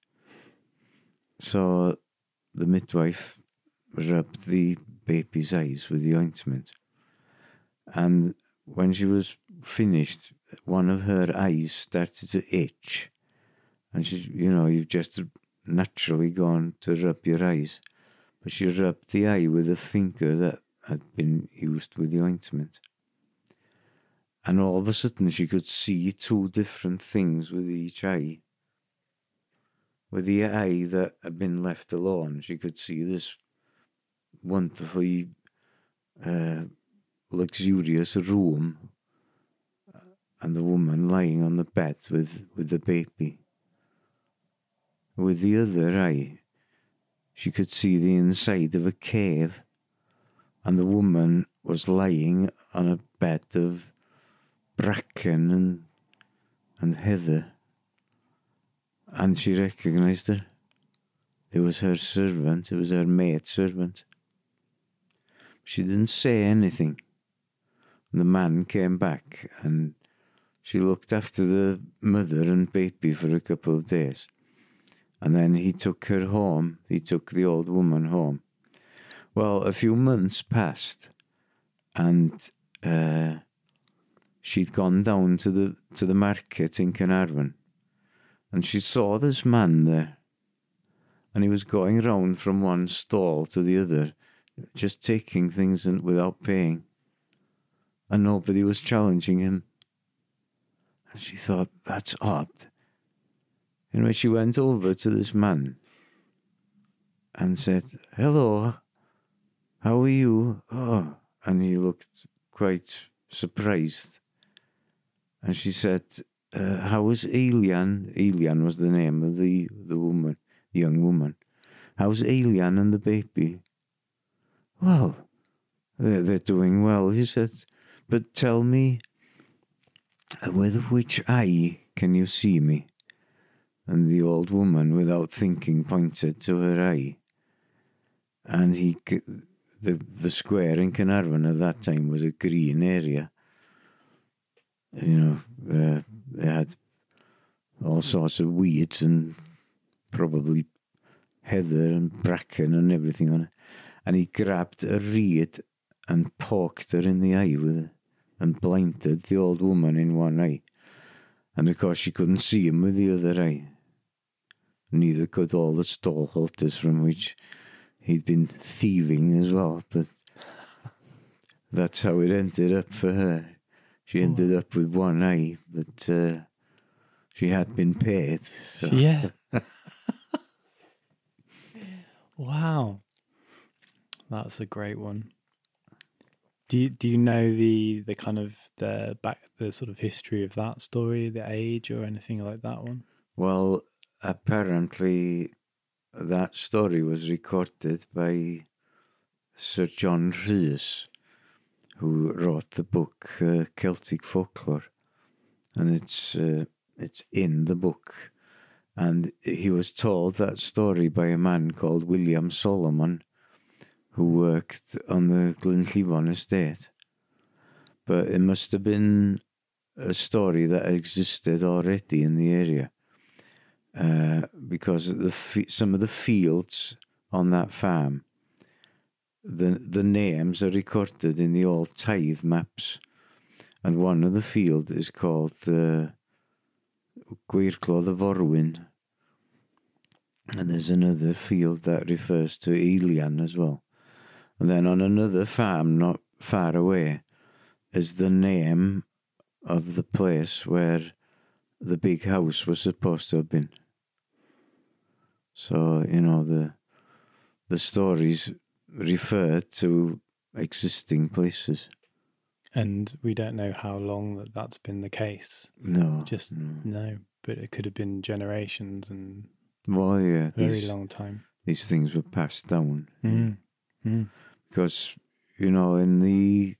So the midwife rubbed the baby's eyes with the ointment, and when she was finished, one of her eyes started to itch, and she, you know, you've just naturally gone to rub your eyes, but she rubbed the eye with a finger that had been used with the ointment. And all of a sudden she could see two different things with each eye. With the eye that had been left alone, she could see this wonderfully uh, luxurious room, and the woman lying on the bed with, with the baby. With the other eye, she could see the inside of a cave, and the woman was lying on a bed of bracken and, and heather. And she recognised her. It was her servant, it was her maid servant. She didn't say anything. The man came back, and she looked after the mother and baby for a couple of days. And then he took her home. He took the old woman home. Well, a few months passed, and uh, she'd gone down to the to the market in Carnarvon, and she saw this man there, and he was going round from one stall to the other, just taking things in without paying, and nobody was challenging him. And she thought, that's odd. Anyway, she went over to this man and said, "Hello, how are you?" "Oh," and he looked quite surprised. And she said, uh, "How is Elian?" Elian was the name of the, the woman, the young woman. "How's Elian and the baby?" "Well, they're, they're doing well," he said. "But tell me, with which eye can you see me?" And the old woman, without thinking, pointed to her eye. And he, the the square in Carnarvon at that time was a green area. You know, uh, they had all sorts of weeds and probably heather and bracken and everything on it. and he grabbed a reed and poked her in the eye with it and blinded the old woman in one eye. And of course she couldn't see him with the other eye. Neither could all the stallholders from which he'd been thieving as well, but that's how it ended up for her. She ended up with one eye, but uh, she had been paid. So. Yeah. Wow. That's a great one. Do you, do you know the, the kind of the back the sort of history of that story, the age or anything like that one? Well, apparently that story was recorded by Sir John Rhys, who wrote the book uh, Celtic Folklore, and it's uh, it's in the book. And he was told that story by a man called William Solomon, who worked on the Glenllivan estate. But it must have been a story that existed already in the area, uh, because the some of the fields on that farm, the the names are recorded in the old tithe maps, and one of the fields is called uh, Gweirclodd y Forwyn, and there's another field that refers to Elian as well. And then on another farm not far away is the name of the place where the big house was supposed to have been. So, you know, the the stories refer to existing places. And we don't know how long that that's been the case. No. Just no. no, but it could have been generations and Well, yeah. very these, long time. These things were passed down. Mm. Mm. Because, you know, in the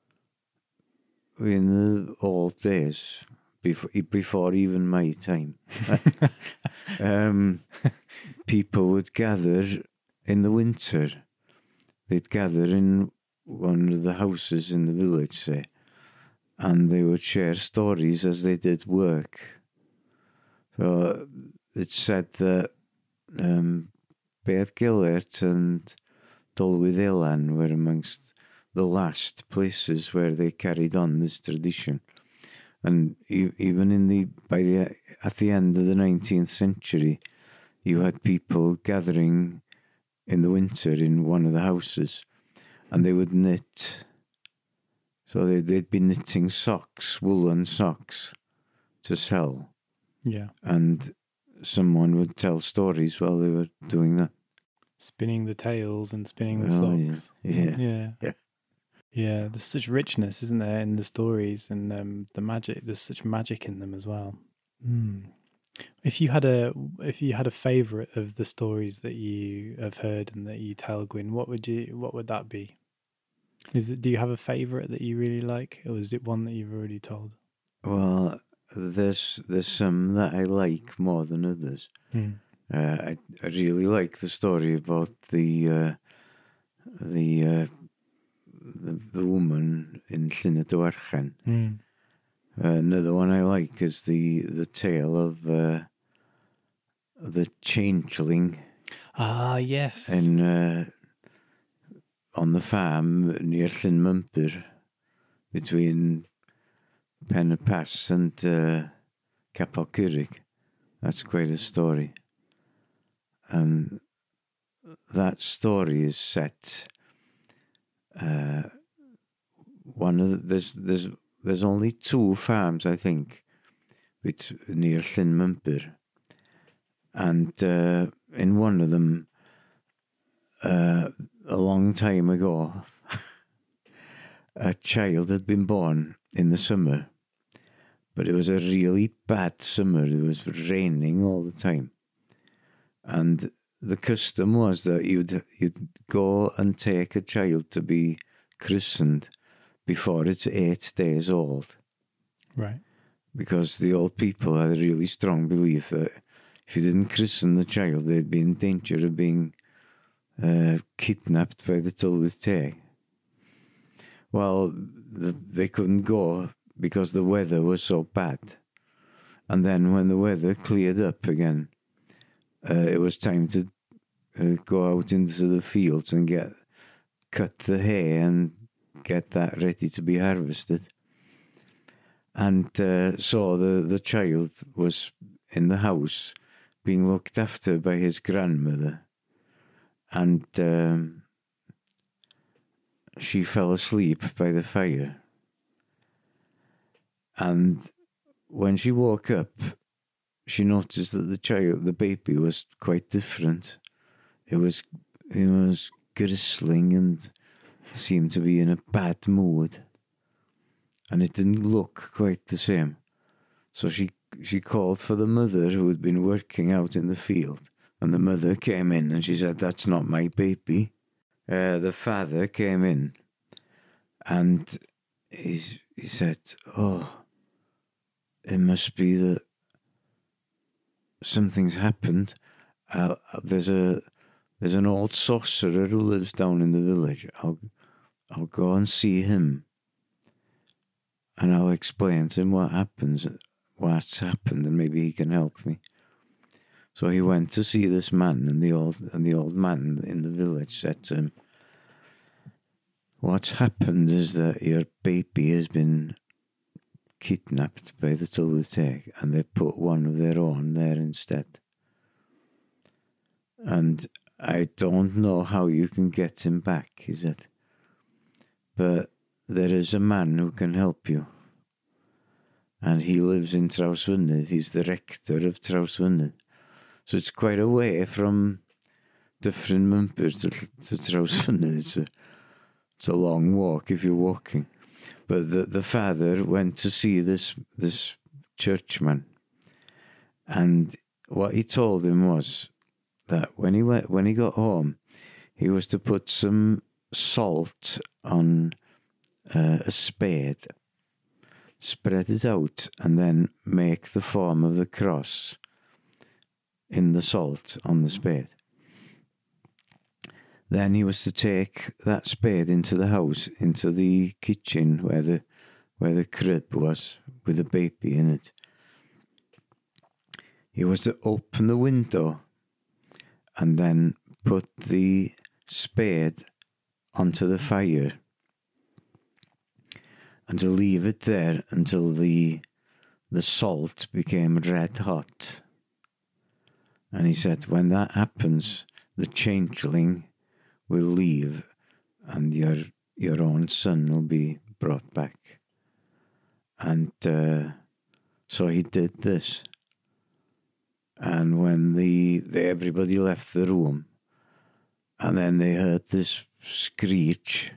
in the old days, before before even my time, um, people would gather in the winter. They'd gather in one of the houses in the village, say, and they would share stories as they did work. So it's said that um, Beard Gillett and Dolwydd Elan were amongst the last places where they carried on this tradition, and e- even in the by the at the end of the nineteenth century, you had people gathering in the winter in one of the houses, and they would knit. So they they'd be knitting socks, woolen socks, to sell. Yeah. And someone would tell stories while they were doing that. Spinning the tails and spinning the Oh, yeah. socks. Yeah. Yeah. Yeah. Yeah. There's such richness, isn't there, in the stories and um, the magic. There's such magic in them as well. Mm. If you had a if you had a favourite of the stories that you have heard and that you tell, Gwyn, what would you what would that be? Is it do you have a favourite that you really like, or is it one that you've already told? Well, there's there's some that I like more than others. Mm. Uh, I I really like the story about the uh, the, uh, the the woman in Llyn y Dywarchen. Mm. Uh, another one I like is the the tale of uh, the changeling. Ah, yes. In uh, on the farm near Llyn Mumper, between Pen y Pass and uh, Capel Curig. That's quite a story. And that story is set. Uh, one of the, there's there's there's only two farms, I think, which near Llyn Mumper, and uh, in one of them, uh, a long time ago, a child had been born in the summer, but it was a really bad summer. It was raining all the time, and the custom was that you'd you'd go and take a child to be christened before it's eight days old. Right. Because the old people had a really strong belief that if you didn't christen the child, they'd be in danger of being uh, kidnapped by the Tylwyth Teg. Well, the, they couldn't go because the weather was so bad. And then when the weather cleared up again, uh, it was time to uh, go out into the fields and get cut the hay and get that ready to be harvested. And uh, so the, the child was in the house being looked after by his grandmother. And um, she fell asleep by the fire. And when she woke up, she noticed that the child, the baby, was quite different. It was, it was grisling and seemed to be in a bad mood. And it didn't look quite the same. So she, she called for the mother who had been working out in the field. And the mother came in and she said, "That's not my baby." Uh, the father came in and he, he said, "Oh, it must be that something's happened. Uh, there's a there's an old sorcerer who lives down in the village. I'll I'll go and see him, and I'll explain to him what happens, what's happened, and maybe he can help me." So he went to see this man, and the old and the old man in the village said to him, "What's happened is that your baby has been kidnapped by the Tylwyth Teg, and they put one of their own there instead. And I don't know how you can get him back," he said, "but there is a man who can help you. And he lives in Trawsfynydd. He's the rector of Trawsfynydd. So it's quite a way from Dyffryn Mymbyr to, to Trawsfynydd. It's a, it's a long walk if you're walking." But the, the father went to see this this churchman, and what he told him was that when he went when he got home, he was to put some salt on uh, a spade, spread it out, and then make the form of the cross in the salt on the spade. Then he was to take that spade into the house, into the kitchen where the where the crib was, with the baby in it. He was to open the window and then put the spade onto the fire and to leave it there until the the salt became red hot. And he said, when that happens, the changeling will leave and your your own son will be brought back. And uh, so he did this. And when the, the everybody left the room, and then they heard this screech,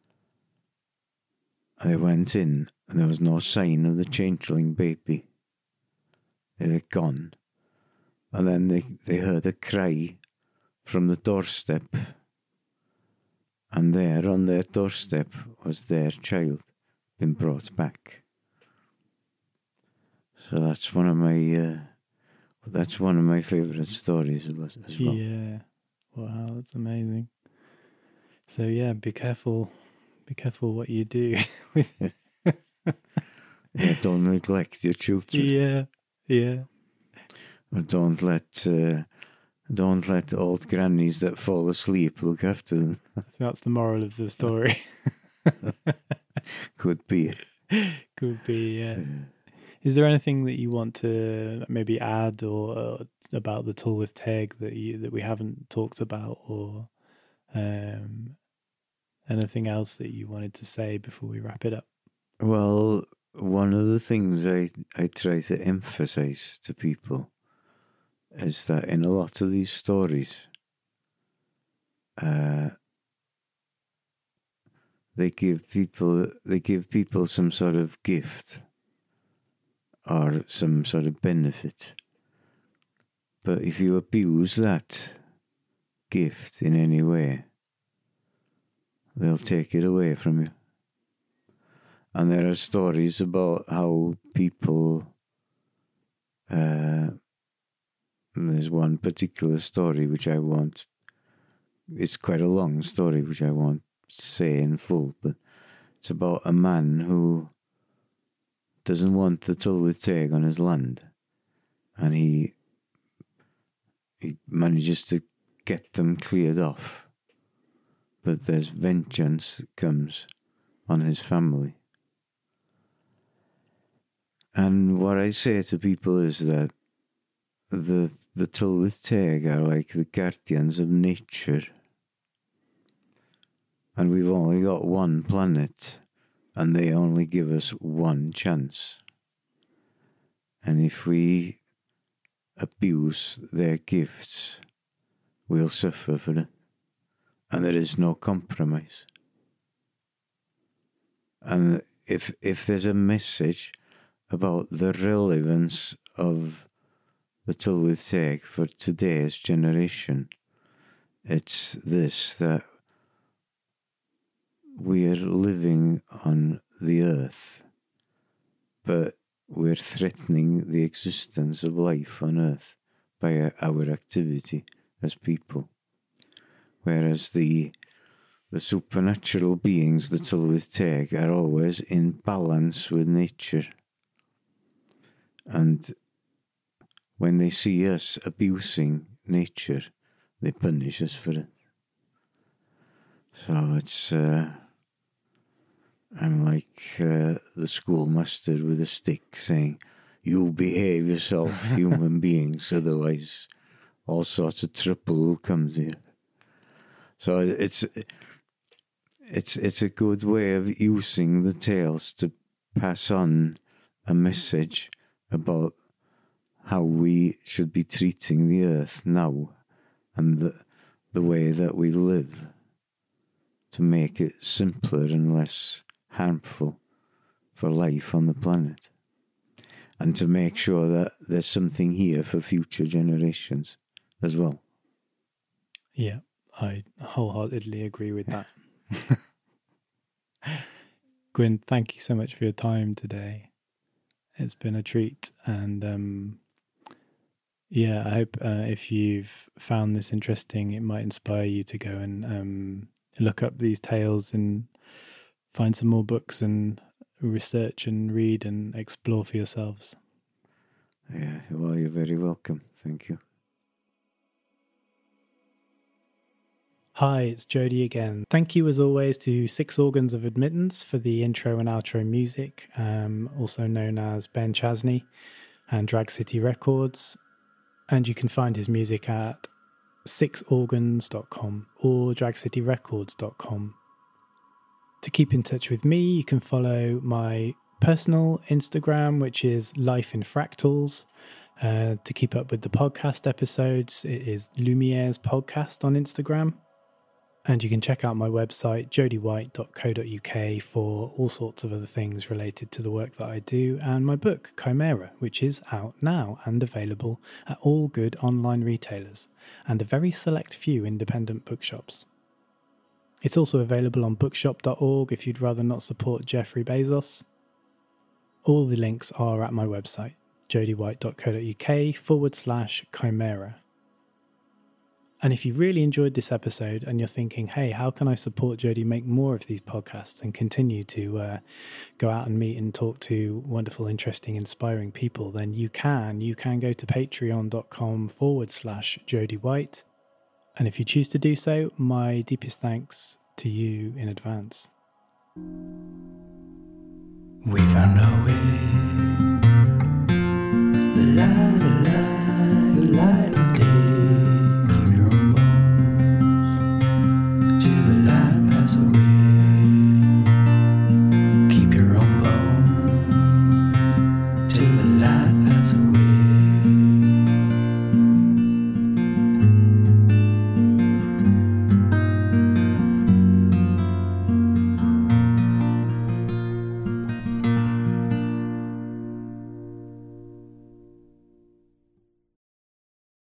they went in, and there was no sign of the changeling baby. They had gone. And then they, they heard a cry from the doorstep. And there, on their doorstep, was their child been brought back. So that's one of my uh, that's one of my favourite stories as well. Yeah, wow, that's amazing. So yeah, be careful, be careful what you do with it. Yeah, don't neglect your children. Yeah, yeah. Or don't let uh, don't let old grannies that fall asleep look after them. I think that's the moral of the story. Could be. Could be, yeah. yeah. Is there anything that you want to maybe add or uh, about the Tylwyth Teg that you that we haven't talked about, or um, anything else that you wanted to say before we wrap it up? Well, one of the things I, I try to emphasize to people is that in a lot of these stories, uh, they give people they give people some sort of gift or some sort of benefit. But if you abuse that gift in any way, they'll take it away from you. And there are stories about how people, uh, there's one particular story which I won't, it's quite a long story which I won't say in full, but it's about a man who doesn't want the Tylwyth Teg on his land, and he he manages to get them cleared off but there's vengeance that comes on his family. And what I say to people is that the the Tylwyth Teg are like the guardians of nature. And we've only got one planet, and they only give us one chance. And if we abuse their gifts, we'll suffer for it. And there is no compromise. And if if there's a message about the relevance of the Tylwyth Teg for today's generation, it's this, that we're living on the earth, but we're threatening the existence of life on earth by our activity as people. Whereas the the supernatural beings, the Tylwyth Teg, are always in balance with nature. And when they see us abusing nature, they punish us for it. So it's, uh, I'm like uh, the schoolmaster with a stick saying, you behave yourself, human beings, otherwise all sorts of trouble will come to you. So it's it's it's a good way of using the tales to pass on a message about how we should be treating the earth now and the, the way that we live, to make it simpler and less harmful for life on the planet, and to make sure that there's something here for future generations as well. Yeah, I wholeheartedly agree with that. Gwyn, thank you so much for your time today. It's been a treat, and um, yeah, I hope uh, if you've found this interesting, it might inspire you to go and um, look up these tales and find some more books and research and read and explore for yourselves. Yeah, well, you're very welcome. Thank you. Hi, it's Jody again. Thank you as always to Six Organs of Admittance for the intro and outro music, um, also known as Ben Chasney, and Drag City Records. And you can find his music at six organs dot com or drag city records dot com. To keep in touch with me, you can follow my personal Instagram, which is Life in Fractals. Uh, to keep up with the podcast episodes, it is Lumiere's Podcast on Instagram. And you can check out my website, jody white dot co dot uk, for all sorts of other things related to the work that I do, and my book, Chimera, which is out now and available at all good online retailers and a very select few independent bookshops. It's also available on bookshop dot org if you'd rather not support Jeffrey Bezos. All the links are at my website, jody white dot co dot uk forward slash chimera. And if you really enjoyed this episode and you're thinking, hey, how can I support Jody make more of these podcasts and continue to uh, go out and meet and talk to wonderful, interesting, inspiring people, then you can. You can go to patreon dot com forward slash Jody White. And if you choose to do so, my deepest thanks to you in advance. We found our way.